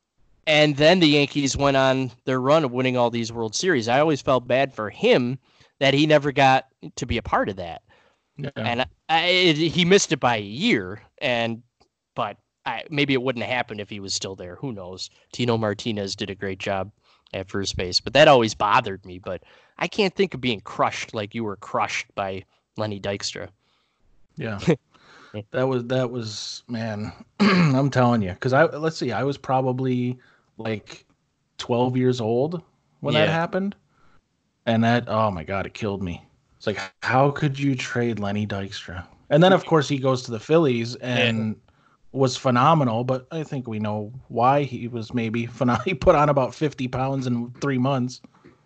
And then the Yankees went on their run of winning all these World Series. I always felt bad for him that he never got to be a part of that. Yeah. And I, I, it, he missed it by a year, and but I, maybe it wouldn't have happened if he was still there. Who knows? Tino Martinez did a great job at first base, but that always bothered me. But I can't think of being crushed like you were crushed by Lenny Dykstra. Yeah. That was that was man, I'm telling you, because I let's see, I was probably like twelve years old when that Yeah. happened, and that oh my god, it killed me. It's like, how could you trade Lenny Dykstra? And then of course he goes to the Phillies and was phenomenal, but I think we know why he was maybe phenomenal. He put on about fifty pounds in three months.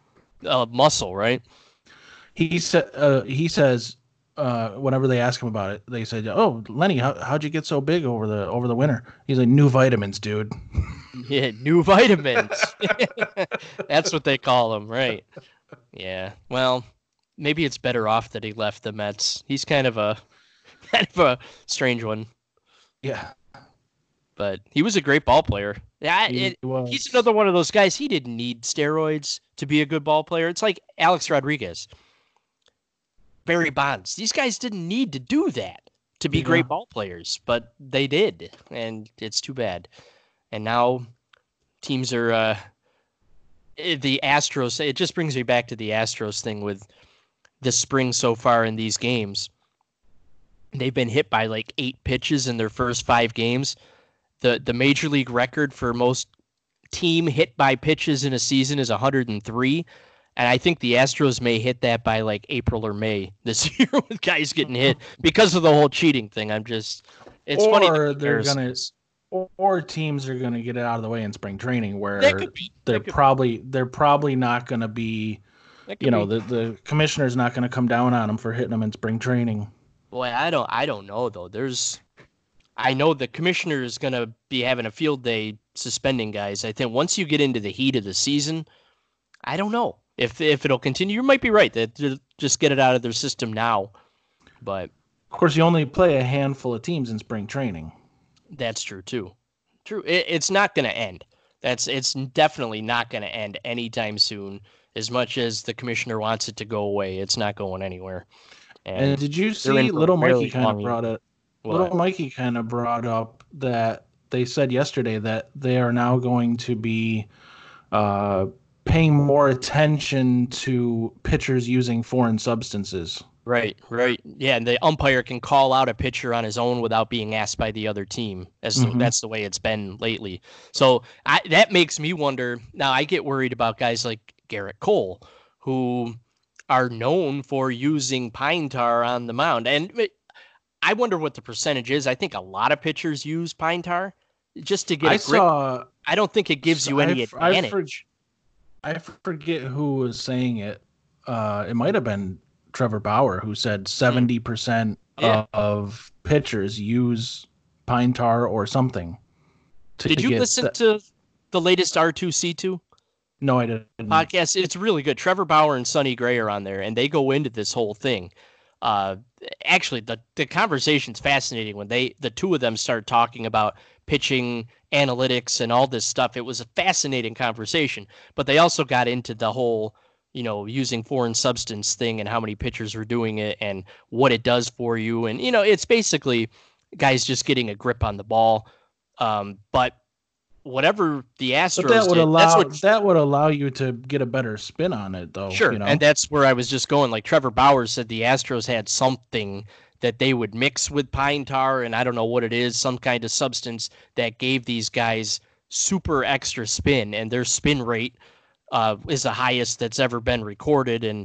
Uh, muscle, right? He said uh, he says. Uh, whenever they ask him about it, they said, "Oh, Lenny, how, how'd you get so big over the over the winter?" He's like, "New vitamins, dude." Yeah, new vitamins. That's what they call them, right? Yeah. Well, maybe it's better off that he left the Mets. He's kind of a kind of a strange one, Yeah, but he was a great ball player. Yeah, he it, was. he's another one of those guys. He didn't need steroids to be a good ball player. It's like Alex Rodriguez, Barry Bonds. These guys didn't need to do that to be Yeah. great ball players, but they did, and it's too bad. And now teams are uh, eh, the Astros. It just brings me back to the Astros thing with the spring so far in these games. They've been hit by like eight pitches in their first five games. The the major league record for most team hit by pitches in a season is one hundred three. And I think the Astros may hit that by like April or May this year with guys getting hit because of the whole cheating thing. I'm just, it's funny. the Or they're gonna, comparisons. or, or teams are gonna get it out of the way in spring training, where That could be. they're that could- probably they're probably not gonna be, that could you know, be. the the commissioner's not gonna come down on them for hitting them in spring training. Boy, I don't, I don't know though. There's, I know the commissioner is going to be having a field day suspending guys. I think once you get into the heat of the season, I don't know if if it'll continue. You might be right that just get it out of their system now. But of course, you only play a handful of teams in spring training. That's true too. True. It, it's not going to end. That's it's definitely not going to end anytime soon. As much as the commissioner wants it to go away, it's not going anywhere. And, and did you see Little Mikey kind of brought it? Little Mikey kind of brought up that they said yesterday that they are now going to be uh, paying more attention to pitchers using foreign substances. Right, right. Yeah, and the umpire can call out a pitcher on his own without being asked by the other team. As mm-hmm. That's the way it's been lately. So I, that makes me wonder. Now, I get worried about guys like Garrett Cole, who are known for using pine tar on the mound. And it, I wonder what the percentage is. I think a lot of pitchers use pine tar just to get a I grip. Saw, I don't think it gives you any I, advantage. I, for, I forget who was saying it. Uh, it might have been Trevor Bauer who said seventy percent yeah. of pitchers use pine tar or something. Did you listen th- to the latest R two C two? No, I didn't. Podcast. It's really good. Trevor Bauer and Sonny Gray are on there, and they go into this whole thing. Uh, actually, the, the conversation's fascinating when they the two of them start talking about pitching analytics and all this stuff. It was a fascinating conversation, but they also got into the whole, you know, using foreign substance thing and how many pitchers are doing it and what it does for you. And, you know, it's basically guys just getting a grip on the ball. Um, but whatever the Astros but that would did, allow that's what, that would allow you to get a better spin on it, though. Sure, you know? And that's where I was just going. Like Trevor Bauer said, the Astros had something that they would mix with pine tar, and I don't know what it is, some kind of substance that gave these guys super extra spin, and their spin rate uh, is the highest that's ever been recorded, and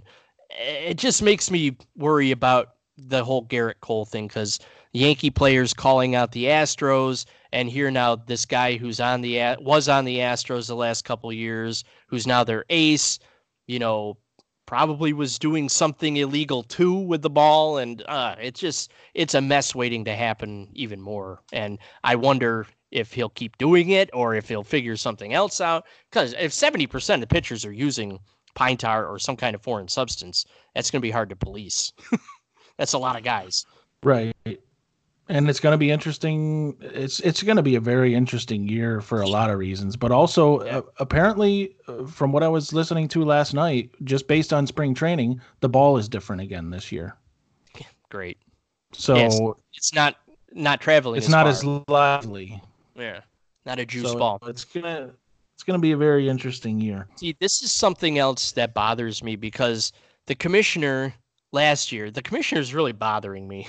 it just makes me worry about the whole Garrett Cole thing because Yankee players calling out the Astros, and here now this guy who's on the was on the Astros the last couple of years, who's now their ace, you know, probably was doing something illegal too with the ball, and uh, it's just it's a mess waiting to happen even more. And I wonder if he'll keep doing it or if he'll figure something else out. Because if seventy percent of pitchers are using pine tar or some kind of foreign substance, that's going to be hard to police. That's a lot of guys. Right. And it's going to be interesting. It's it's going to be a very interesting year for a lot of reasons. But also, yeah. uh, apparently, uh, from what I was listening to last night, just based on spring training, the ball is different again this year. Great. So yeah, it's, it's not not traveling. It's as not far. as lively. Yeah, not a juice so ball. It's gonna it's gonna be a very interesting year. See, this is something else that bothers me because the commissioner last year, the commissioner is really bothering me.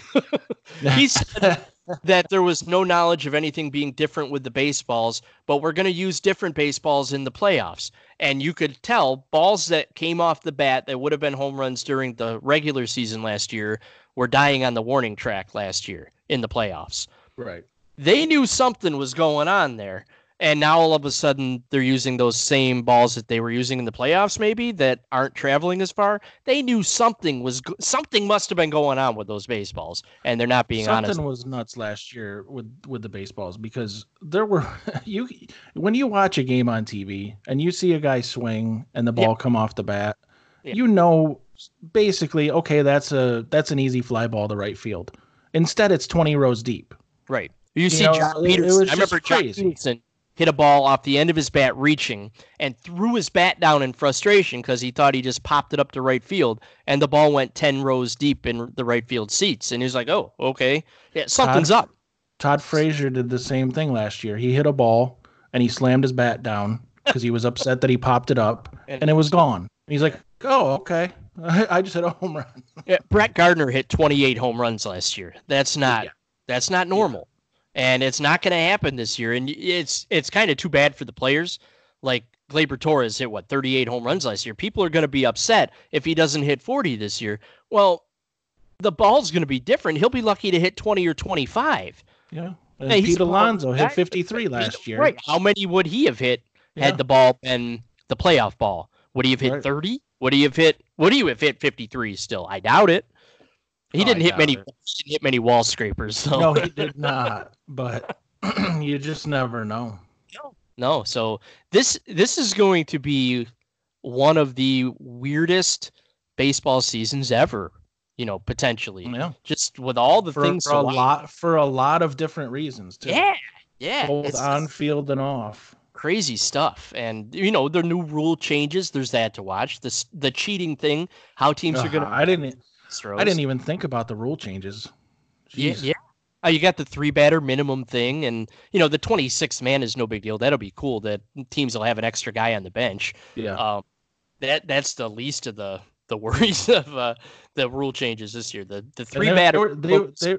He said that there was no knowledge of anything being different with the baseballs, but we're going to use different baseballs in the playoffs. And you could tell balls that came off the bat that would have been home runs during the regular season last year were dying on the warning track last year in the playoffs. Right. They knew something was going on there. And now all of a sudden they're using those same balls that they were using in the playoffs, maybe that aren't traveling as far. They knew something was something must have been going on with those baseballs, and they're not being something honest. Something was nuts last year with, with the baseballs because there were you when you watch a game on T V and you see a guy swing and the ball yeah. come off the bat, yeah. you know basically okay that's a that's an easy fly ball to right field. Instead, it's twenty rows deep. Right. You, you see, know, John Peterson. I remember crazy. John Peterson hit a ball off the end of his bat reaching and threw his bat down in frustration because he thought he just popped it up to right field and the ball went ten rows deep in the right field seats. And he was like, oh, okay. Yeah, something's Todd, up. Todd Frazier did the same thing last year. He hit a ball and he slammed his bat down because he was upset that he popped it up and, and it was gone. And he's like, oh, okay. I, I just hit a home run. Yeah, Brett Gardner hit twenty-eight home runs last year. That's not, yeah. that's not normal. Yeah. And it's not going to happen this year. And it's it's kind of too bad for the players. Like Gleyber Torres hit, what, thirty-eight home runs last year. People are going to be upset if he doesn't hit forty this year. Well, the ball's going to be different. He'll be lucky to hit twenty or twenty-five. Yeah. And hey, Pete Alonso hit fifty-three last year. Right. How many would he have hit had yeah. the ball been the playoff ball? Would he have hit right. thirty? Would he have hit, would he have hit fifty-three still? I doubt it. He Oh, didn't I hit doubt many. it. He didn't hit many wall scrapers. So. No, he did not. But you just never know. No, no. So this this is going to be one of the weirdest baseball seasons ever. You know, potentially. Yeah. Just with all the For, things for to a watch. lot for a lot of different reasons too. Yeah, yeah. Both It's on just field and off. crazy stuff, and you know the new rule changes. There's that to watch. The s- the cheating thing. How teams are Ugh, going to. I didn't Throws. I didn't even think about the rule changes. Yeah, Jeez. yeah. Uh, you got the three batter minimum thing, and you know the twenty-six man is no big deal. That'll be cool. That teams will have an extra guy on the bench. Yeah. Um, that that's the least of the the worries of uh, the rule changes this year. The the And three they- batter. they, they, they,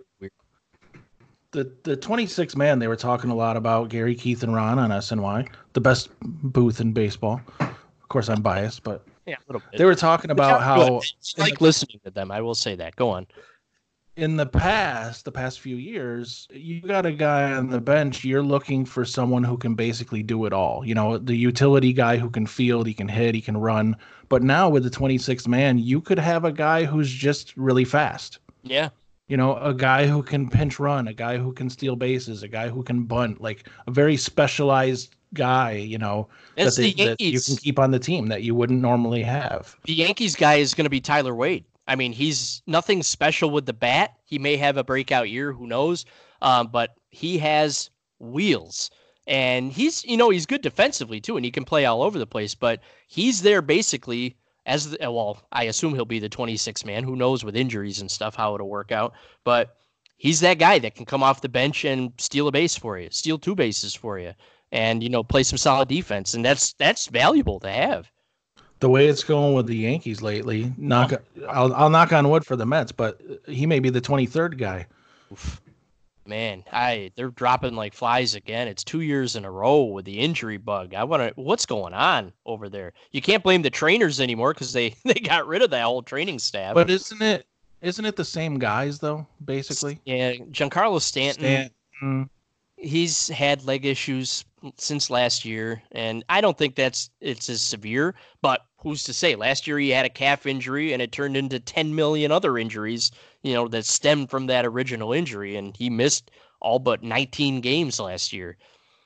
the the twenty-six man they were talking a lot about Gary, Keith, and Ron on S N Y, the best booth in baseball. Of course, I'm biased, but Yeah, a little bit. they were talking about how I like listening to them. I will say that. Go on. in the past, the past few years, you got a guy on the bench, you're looking for someone who can basically do it all. You know, the utility guy who can field, he can hit, he can run. But now with the twenty-six man, you could have a guy who's just really fast. Yeah. You know, a guy who can pinch run, a guy who can steal bases, a guy who can bunt, like a very specialized guy, you know, That's that, they, the that you Yankees. can keep on the team that you wouldn't normally have. The Yankees guy is going to be Tyler Wade. I mean, he's nothing special with the bat. He may have a breakout year, who knows? Um, but he has wheels, and he's, you know, he's good defensively too, and he can play all over the place. But he's there basically as the, well. I assume he'll be the twenty-six man. Who knows with injuries and stuff how it'll work out? But he's that guy that can come off the bench and steal a base for you, steal two bases for you, and you know, play some solid defense, and that's that's valuable to have. The way it's going with the Yankees lately, knock I'll I'll knock on wood for the Mets, but he may be the twenty-third guy. Oof. Man, I they're dropping like flies again. It's two years in a row with the injury bug. I want to. What's going on over there? You can't blame the trainers anymore because they they got rid of that whole training staff. But isn't it isn't it the same guys though, basically? Yeah, Giancarlo Stanton. Stanton. He's had leg issues since last year, and I don't think that's it's as severe. But who's to say? Last year he had a calf injury, and it turned into ten million other injuries, you know, that stemmed from that original injury, and he missed all but nineteen games last year.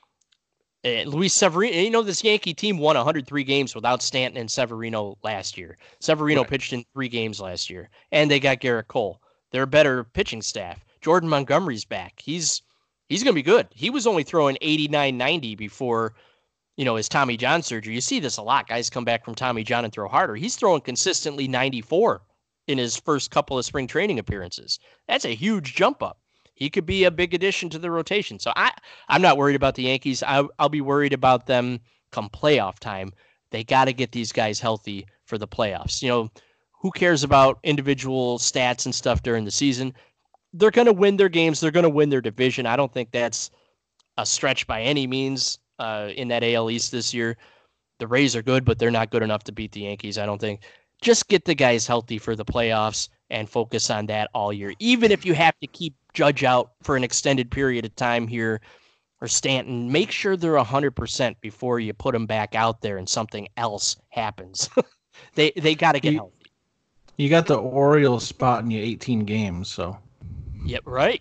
And Luis Severino, you know, this Yankee team won one hundred three games without Stanton and Severino last year. Severino Right. pitched in three games last year, and they got Garrett Cole. They're a better pitching staff. Jordan Montgomery's back. He's He's going to be good. He was only throwing eighty-nine, ninety before, you know, his Tommy John surgery. You see this a lot. Guys come back from Tommy John and throw harder. He's throwing consistently ninety-four in his first couple of spring training appearances. That's a huge jump up. He could be a big addition to the rotation. So I, I'm not worried about the Yankees. I, I'll be worried about them come playoff time. They got to get these guys healthy for the playoffs. You know, who cares about individual stats and stuff during the season? They're going to win their games. They're going to win their division. I don't think that's a stretch by any means uh, in that A L East this year. The Rays are good, but they're not good enough to beat the Yankees, I don't think. Just get the guys healthy for the playoffs and focus on that all year. Even if you have to keep Judge out for an extended period of time here or Stanton, make sure they're one hundred percent before you put them back out there and something else happens. they they got to get You- healthy. You got the Orioles spotting you eighteen games, so Yep, right.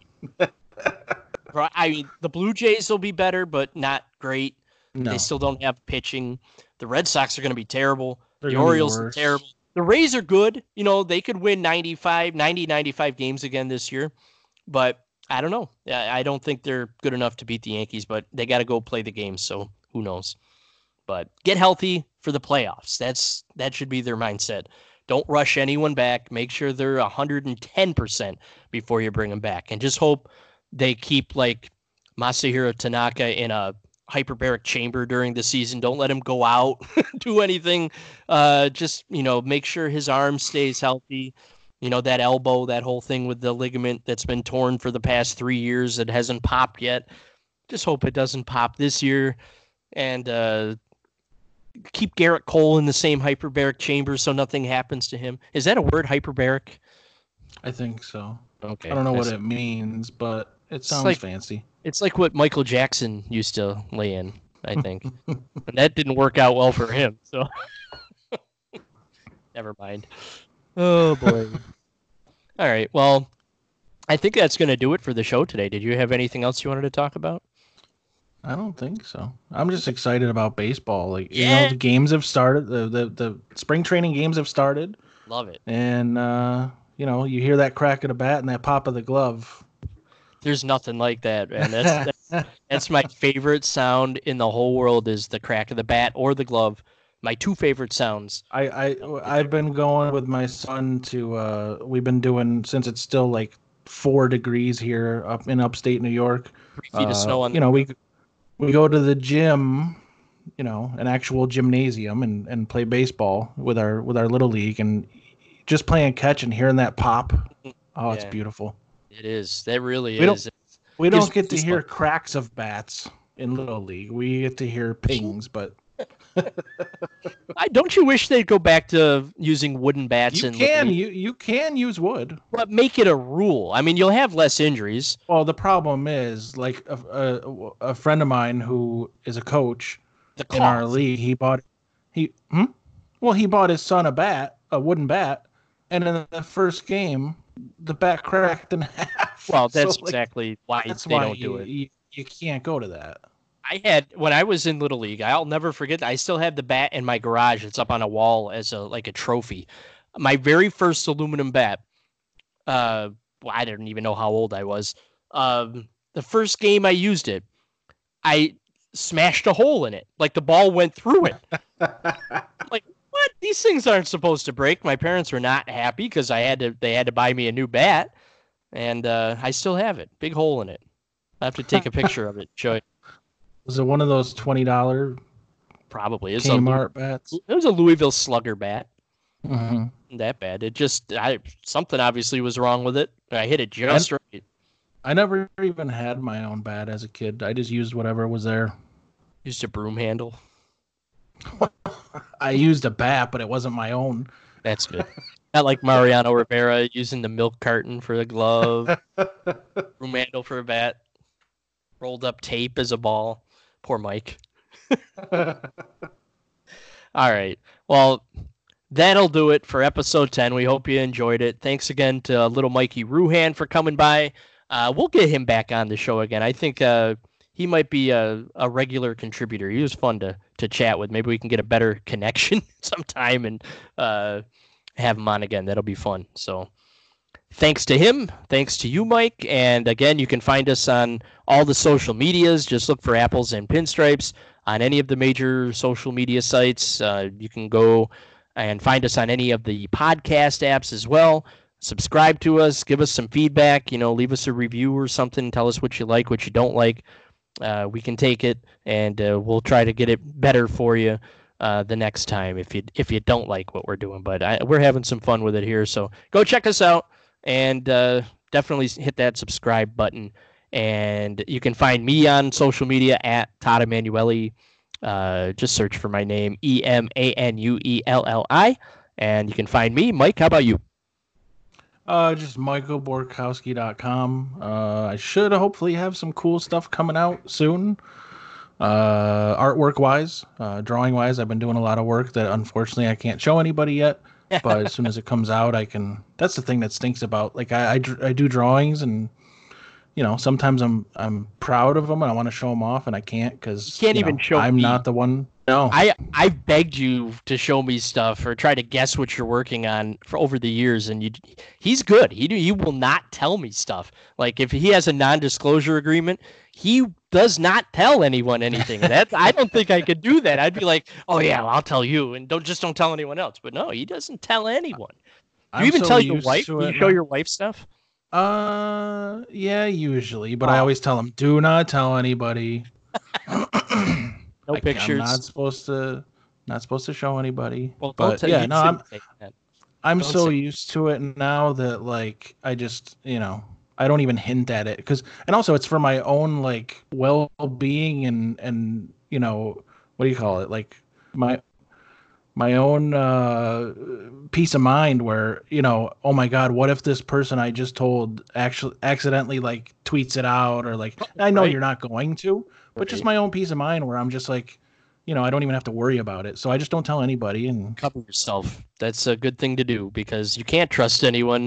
Right. I mean, the Blue Jays will be better, but not great. no. They still don't have pitching. The Red Sox are going to be terrible. They're the gonna be Orioles are worse. terrible. The Rays are good. You know, they could win ninety-five, ninety, ninety-five games again this year. But I don't know. I I don't think they're good enough to beat the Yankees, but they got to go play the game. So who knows? But get healthy for the playoffs. That's that should be their mindset. Don't rush anyone back. Make sure they're one hundred ten percent before you bring them back. And just hope they keep like Masahiro Tanaka in a hyperbaric chamber during the season. Don't let him go out, do anything. Uh, just, you know, make sure his arm stays healthy. You know, that elbow, that whole thing with the ligament that's been torn for the past three years that hasn't popped yet. Just hope it doesn't pop this year. And uh, keep Garrett Cole in the same hyperbaric chamber so nothing happens to him. Is that a word, hyperbaric? I think so. Okay. I don't know what That's- it means, but it sounds like- fancy. It's like what Michael Jackson used to lay in, I think. And that didn't work out well for him, so never mind. Oh boy. All right. Well, I think that's going to do it for the show today. Did you have anything else you wanted to talk about? I don't think so. I'm just excited about baseball. Like, you Yeah. know, the games have started. The, the the spring training games have started. Love it. And uh, you know, you hear that crack of the bat and that pop of the glove. There's nothing like that, man. That's that's, that's my favorite sound in the whole world is the crack of the bat or the glove. My two favorite sounds. I, I I've been going with my son to uh we've been doing since it's still like four degrees here up in upstate New York. Three feet uh, of snow on you know, we we go to the gym, you know, an actual gymnasium and, and play baseball with our with our little league, and just playing catch and hearing that pop. Oh, it's Yeah. beautiful. It is. That really We don't- is. We Gives don't get to goosebumps. hear cracks of bats in little league. We get to hear pings, but I don't you wish they'd go back to using wooden bats you and can you you can use wood. but make it a rule. I mean, you'll have less injuries. Well, the problem is, like a, a, a friend of mine who is a coach The in our cost. league, he bought he hmm? well he bought his son a bat, a wooden bat, and in the first game, the bat cracked in half. Well, that's So, like, exactly why that's they why don't you, do it. You, you can't go to that. I had when I was in Little League. I'll never forget. I still have the bat in my garage. It's up on a wall as a like a trophy. My very first aluminum bat. Uh, well, I didn't even know how old I was. Um, the first game I used it, I smashed a hole in it. Like the ball went through it. Like what? These things aren't supposed to break. My parents were not happy because I had to. They had to buy me a new bat, and uh, I still have it. Big hole in it. I have to take a picture of it. Show you. Was it one of those twenty dollar Probably. It's a, Kmart bats? it was a Louisville Slugger bat. hmm Wasn't that bad. It just I something obviously was wrong with it. I hit it just right. I never even had my own bat as a kid. I just used whatever was there. Used a broom handle. I used a bat, but it wasn't my own. That's good. Not like Mariano Rivera using the milk carton for the glove, broom handle for a bat, rolled up tape as a ball. Poor Mike. All right. Well, that'll do it for episode ten. We hope you enjoyed it. Thanks again to little Mikey Ruhan for coming by. Uh, we'll get him back on the show again. I think uh, he might be a, a regular contributor. He was fun to, to chat with. Maybe we can get a better connection sometime and uh, have him on again. That'll be fun. So thanks to him. Thanks to you, Mike. And again, you can find us on all the social medias. Just look for Apples and Pinstripes on any of the major social media sites. Uh, you can go and find us on any of the podcast apps as well. Subscribe to us, give us some feedback, you know, leave us a review or something, tell us what you like, what you don't like. Uh, we can take it and uh, we'll try to get it better for you uh, the next time if you if you don't like what we're doing. But I, we're having some fun with it here, so go check us out and uh, definitely hit that subscribe button. And you can find me on social media at Todd Emanuelli. Uh, just search for my name, E M A N U E L L I, and you can find me. Mike, how about you? Uh, just michael borkowski dot com. Uh, I should hopefully have some cool stuff coming out soon. Uh, artwork wise, uh, drawing wise, I've been doing a lot of work that unfortunately I can't show anybody yet. But as soon as it comes out, I can. That's the thing that stinks about. Like I, I, dr- I do drawings, and you know sometimes I'm I'm proud of them and I want to show them off, and I can't because You can't even show I'm me. not the one. No, I I begged you to show me stuff or try to guess what you're working on for over the years, and you he's good. He he will not tell me stuff. Like if he has a non-disclosure agreement, he does not tell anyone anything. That I don't think I could do that. I'd be like, oh yeah, well, I'll tell you, and don't just don't tell anyone else. But no, he doesn't tell anyone. Do you I'm even so tell your used wife? to Do you it show now. your wife stuff? Uh, yeah, usually, but I Oh. always tell them, do not tell anybody. No I- pictures. I'm not supposed to, not supposed to show anybody. Well, don't but tell yeah, you no, shouldn't I'm, say that. I'm don't so say- used to it now that like I just, you know, I don't even hint at it because, and also it's for my own like well-being and and you know what do you call it, like my my own uh peace of mind where you know, oh my god, what if this person I just told actually accidentally like tweets it out, or like I know Right. you're not going to, but just Right. my own peace of mind where I'm just like, you know, I don't even have to worry about it, so I just don't tell anybody. And Cover yourself. That's a good thing to do because you can't trust anyone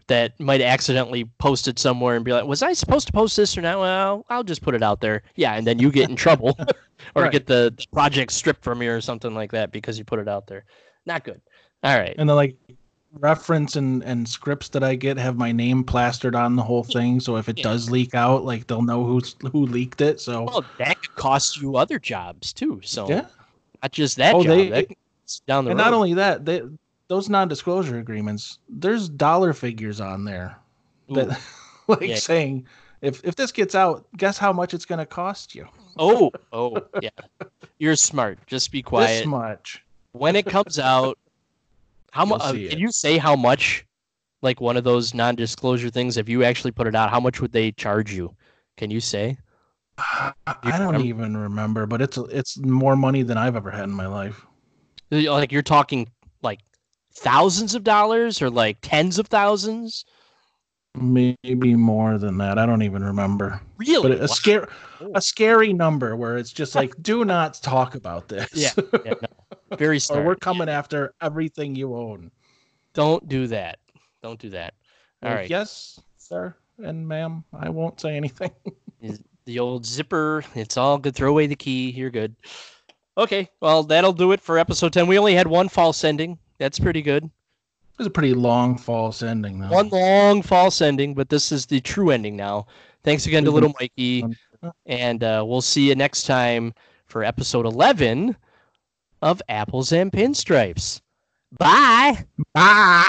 that might accidentally post it somewhere and be like, was I supposed to post this or not? Well, I'll just put it out there. Yeah, and then you get in trouble or Right. get the project stripped from you or something like that because you put it out there. Not good. All right. And the like reference and, and scripts that I get have my name plastered on the whole thing. So if it Yeah. does leak out, like they'll know who's who leaked it. So Well, that could cost you other jobs too. So yeah. not just that Oh, job. they- that could cost you down the And road. not only that, they, those non-disclosure agreements, there's dollar figures on there that Ooh. like Yeah. saying if if this gets out, guess how much it's going to cost you? Oh, oh, yeah. You're smart. Just be quiet. This much. When it comes out, how much? You'll Uh, see can it. you say how much? Like one of those non-disclosure things. If you actually put it out, how much would they charge you? Can you say? I, You I don't remember? even remember, but it's it's more money than I've ever had in my life. Like you're talking like thousands of dollars or like tens of thousands? Maybe more than that. I don't even remember. Really? But a Wow. scare Cool. a scary number where it's just like, do not talk about this. Yeah, yeah, no. Very Or smart. we're coming after everything you own. Don't do that. Don't do that. All Like, right. Yes, sir and ma'am. I won't say anything. The old zipper. It's all good. Throw away the key. You're good. Okay. Well, that'll do it for episode ten. We only had one false ending. That's pretty good. It was a pretty long false ending, though. One long false ending, but this is the true ending now. Thanks again to Mhm. Little Mikey. And uh, we'll see you next time for episode eleven of Apples and Pinstripes. Bye. Ah!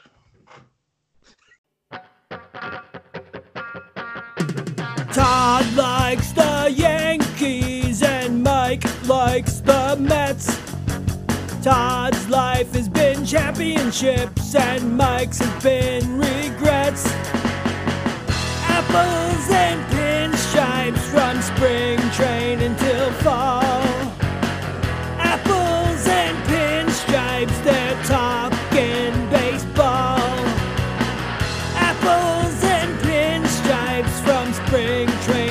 Todd likes the Yankees and Mike likes the Mets. Todd's life has been championships and Mike's has been regrets. Apples and pinstripes from spring training till fall. Apples and pinstripes, they're talking baseball. Apples and pinstripes from spring training